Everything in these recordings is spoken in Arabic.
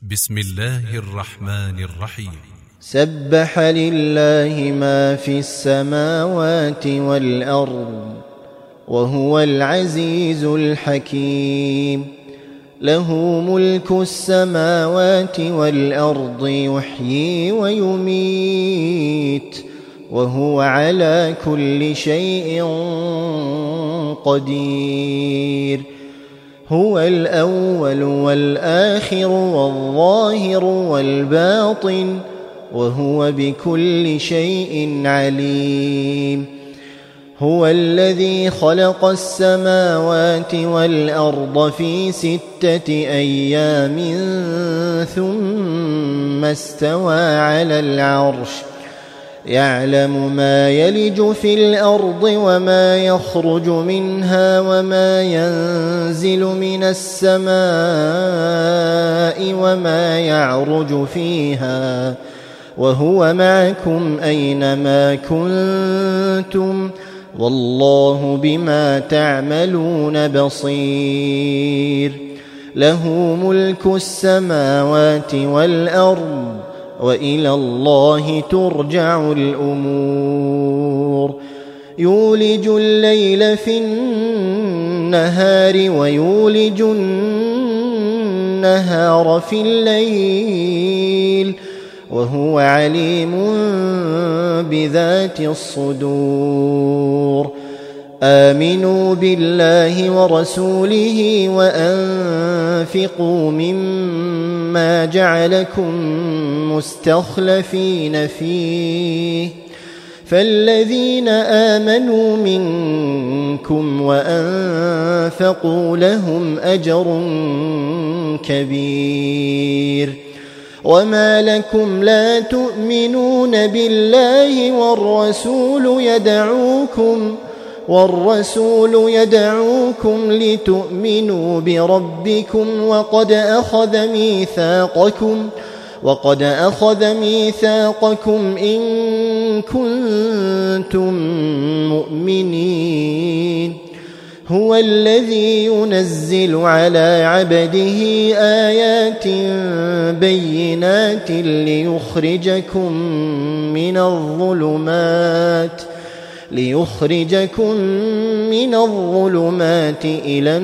بسم الله الرحمن الرحيم. سبح لله ما في السماوات والأرض وهو العزيز الحكيم. له ملك السماوات والأرض يحيي ويميت وهو على كل شيء قدير. هو الأول والآخر والظاهر والباطن وهو بكل شيء عليم. هو الذي خلق السماوات والأرض في 6 أيام ثم استوى على العرش يعلم ما يلج في الأرض وما يخرج منها وما ينزل من السماء وما يعرج فيها وهو معكم أينما كنتم والله بما تعملون بصير. له ملك السماوات والأرض وإلى الله ترجع الأمور. يولج الليل في النهار ويولج النهار في الليل وهو عليم بذات الصدور. آمنوا بالله ورسوله وأنفقوا مما جعلكم مستخلفين فيه فالذين آمنوا منكم وأنفقوا لهم أجر كبير. وما لكم لا تؤمنون بالله والرسول يدعوكم لتؤمنوا بربكم وقد أخذ ميثاقكم إن كنتم مؤمنين. هو الذي ينزل على عبده آيات بينات ليخرجكم من الظلمات إلى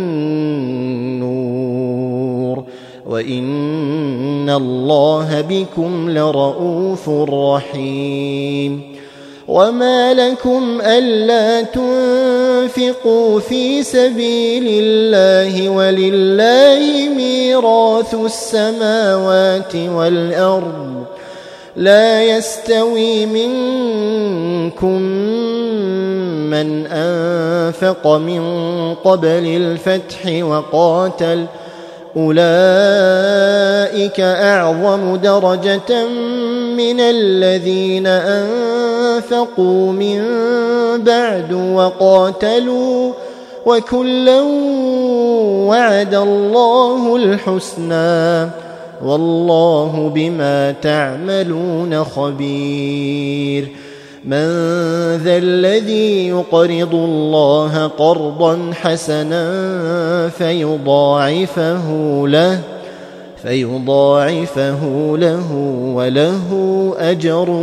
النور وإن الله بكم لرءوف رحيم. وما لكم ألا تنفقوا في سبيل الله ولله ميراث السماوات والأرض لا يستوي منكم من أنفق من قبل الفتح وقاتل أولئك أعظم درجة من الذين أنفقوا من بعد وقاتلوا وكلا وعد الله الحسنى والله بما تعملون خبير. من ذا الذي يقرض الله قرضا حسنا فيضاعفه له وله أجر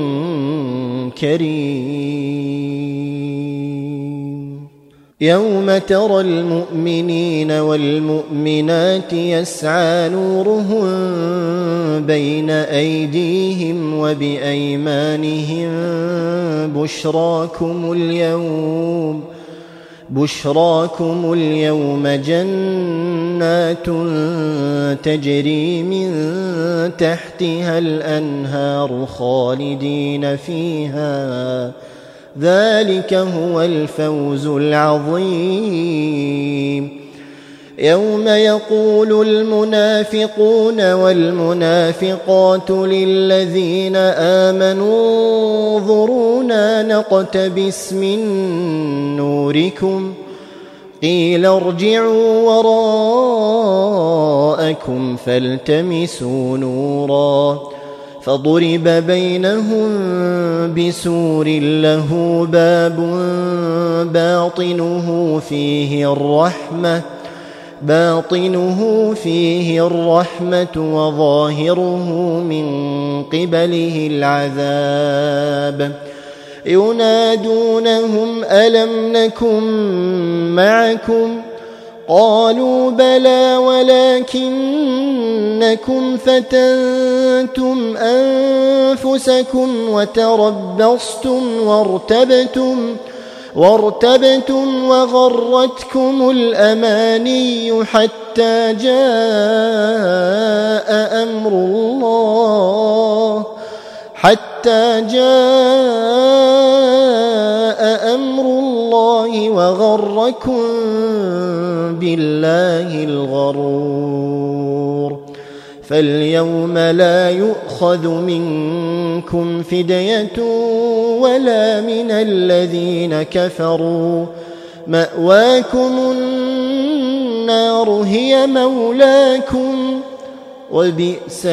كريم. يوم ترى المؤمنين والمؤمنات يسعى نورهم بين أيديهم وبأيمانهم بشراكم اليوم جنات تجري من تحتها الأنهار خالدين فيها ذلك هو الفوز العظيم. يوم يقول المنافقون والمنافقات للذين آمنوا انظرونا نقتبس من نوركم قيل ارجعوا وراءكم فالتمسوا نورا فضرب بينهم بسور له باب باطنه فيه الرحمة باطنه فيه الرحمة وظاهره من قبله العذاب ينادونهم ألم نكن معكم قالوا بلى ولكنكم فتنتم أنفسكم وتربصتم وارتبتم وغرتكم الأماني حتى جاء أمر الله وغركم بالله الغرور فاليوم لا يؤخذ منكم فدية ولا من الذين كفروا مأواكم النار هي مولاكم وبئس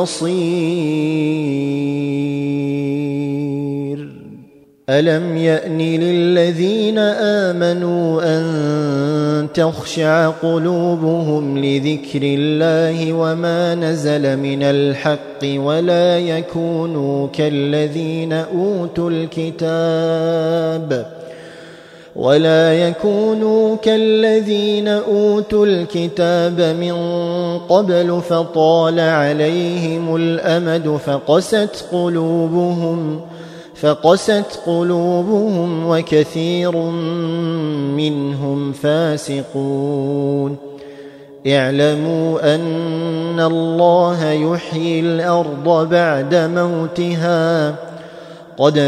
المصير ألم يأن للذين آمنوا أن تخشع قلوبهم لذكر الله وما نزل من الحق ولا يكونوا كالذين أوتوا الكتاب من قبل فطال عليهم الأمد فقست قلوبهم وكثير منهم فاسقون اعلموا أن الله يحيي الأرض بعد موتها قد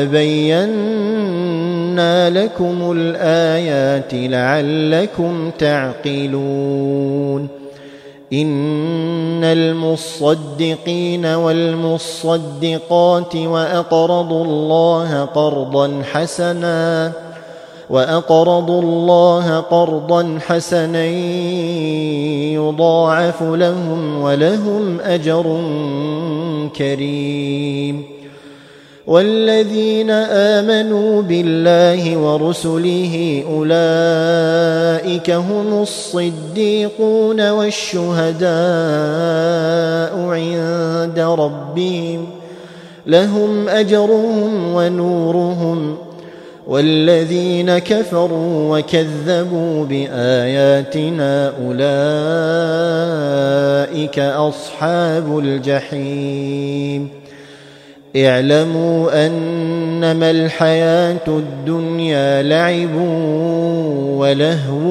بينا لكم الآيات لعلكم تعقلون إن المصدقين والمصدقات وأقرضوا الله قرضا حسنا يضاعف لهم ولهم أجر كريم والذين آمنوا بالله ورسله أولئك هم الصديقون والشهداء عند ربهم لهم أجرهم ونورهم والذين كفروا وكذبوا بآياتنا أولئك أصحاب الجحيم اعلموا أنما الحياة الدنيا لعب ولهو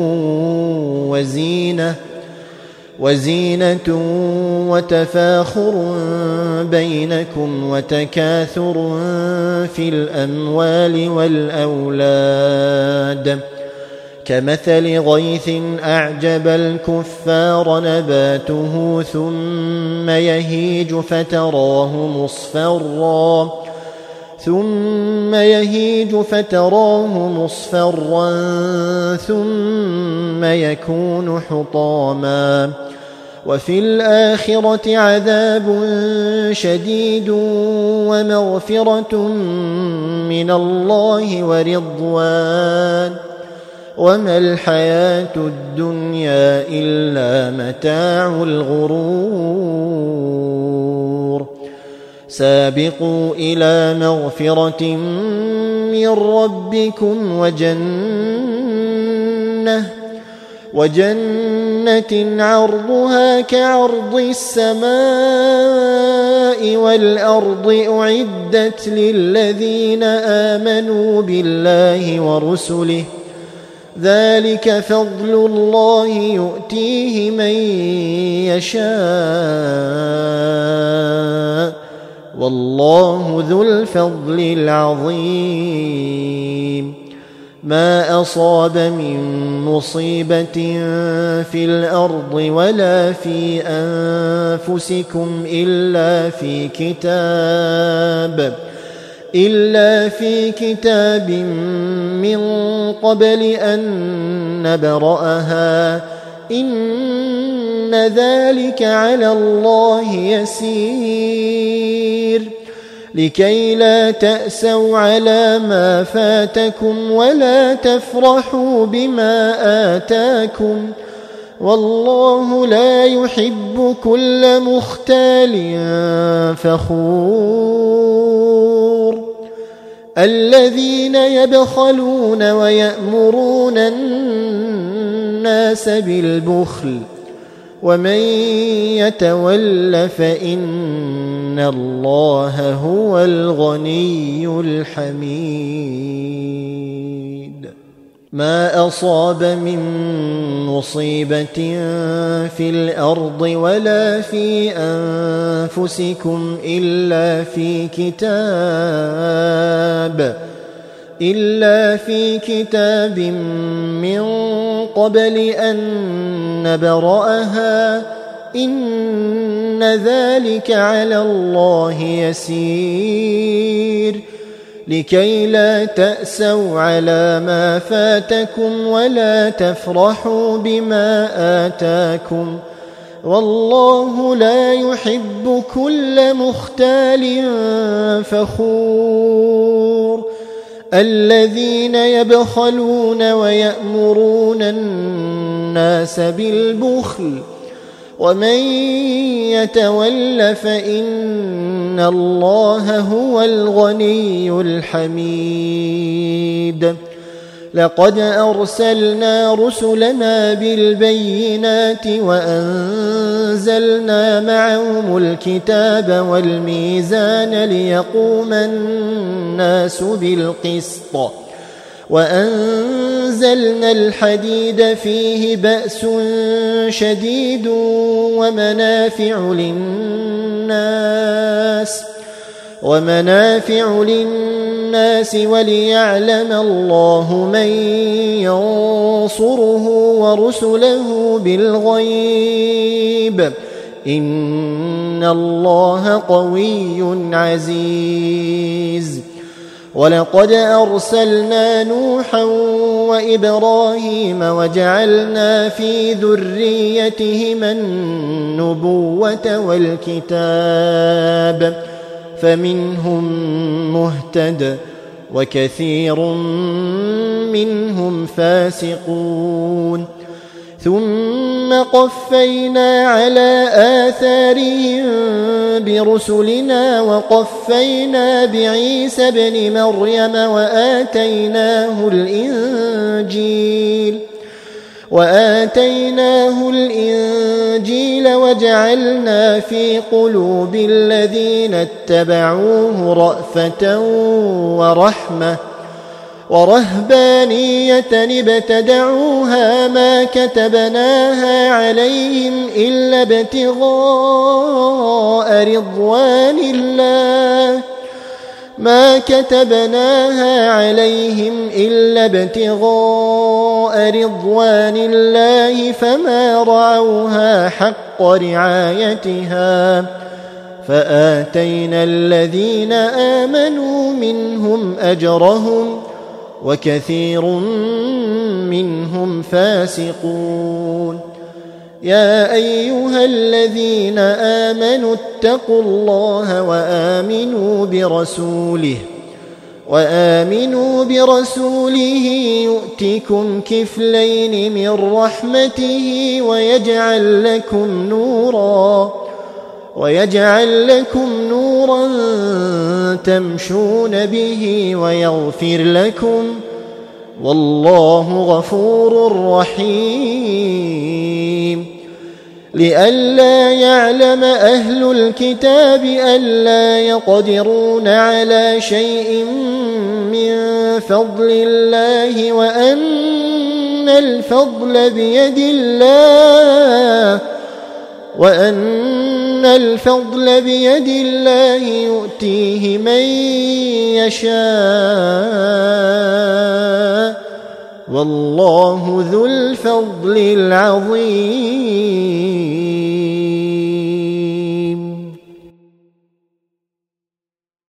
وزينة وتفاخر بينكم وتكاثر في الأموال والأولاد كمثل غيث أعجب الكفار نباته ثم يهيج فتراه مصفرا ثم يكون حطاما وفي الآخرة عذاب شديد ومغفرة من الله ورضوان وما الحياة الدنيا إلا متاع الغرور سابقوا إلى مغفرة من ربكم وجنة عرضها كعرض السماء والأرض أعدت للذين آمنوا بالله ورسله ذلك فضل الله يؤتيه من يشاء والله ذو الفضل العظيم ما أصاب من مصيبة في الأرض ولا في أنفسكم إلا في كتاب من قبل أن نبرأها إن ذلك على الله يسير لكي لا تأسوا على ما فاتكم ولا تفرحوا بما آتاكم والله لا يحب كل مختال فخور الذين يبخلون ويأمرون الناس بالبخل ومن يتول فإن الله هو الغني الحميد ما أصاب من مصيبة في الأرض ولا في أنفسكم إلا في كتاب من قبل أن نبرأها إن ذلك على الله يسير لكي لا تأسوا على ما فاتكم ولا تفرحوا بما آتاكم والله لا يحب كل مختال فخور الذين يبخلون ويأمرون الناس بالبخل ومن يتول فإن الله هو الغني الحميد لقد أرسلنا رسلنا بالبينات وأنزلنا معهم الكتاب والميزان ليقوم الناس بالقسط وأنزلنا الحديد فيه بأس شديد ومنافع للناس وليعلم الله من ينصره ورسله بالغيب إن الله قوي عزيز ولقد أرسلنا نوحا وإبراهيم وجعلنا في ذريتهما النبوة والكتاب فمنهم مهتد وكثير منهم فاسقون ثم قفينا على آثارهم برسلنا وقفينا بعيسى ابن مريم وآتيناه الإنجيل وجعلنا في قلوب الذين اتبعوه رأفة ورحمة ورهبانية ابتدعوها ما كتبناها عليهم إلا ابتغاء رضوان الله فما رعوها حق رعايتها فآتينا الذين آمنوا منهم أجرهم وكثير منهم فاسقون يا أيها الذين آمنوا اتقوا الله وآمنوا برسوله يؤتكم كفلين من رحمته ويجعل لكم نورا تمشون به ويغفر لكم والله غفور رحيم لئلا يعلم أهل الكتاب ألا يقدرون على شيء من فضل الله وأن الفضل بيد الله يؤتيه من يشاء والله ذو الفضل العظيم